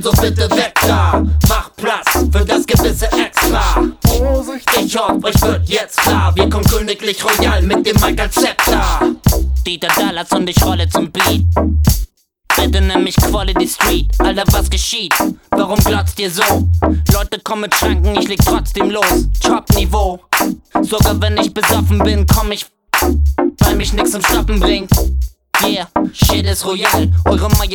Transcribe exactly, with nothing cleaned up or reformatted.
also bitte weg da. Mach Platz für das gewisse Extra. Ich hoffe, euch wird jetzt klar, wir kommen königlich royal mit dem Mic als Zepter. Dieter Dallas und ich rolle zum Beat. Bitte nenn mich Quality Street, Alter, was geschieht? Warum glotzt ihr so? Leute kommen mit Schranken, ich leg trotzdem los. Top-Niveau. Sogar wenn ich besoffen bin, komm ich, weil mich nix zum Stoppen bringt. Yeah, shit ist royal, eure Majestät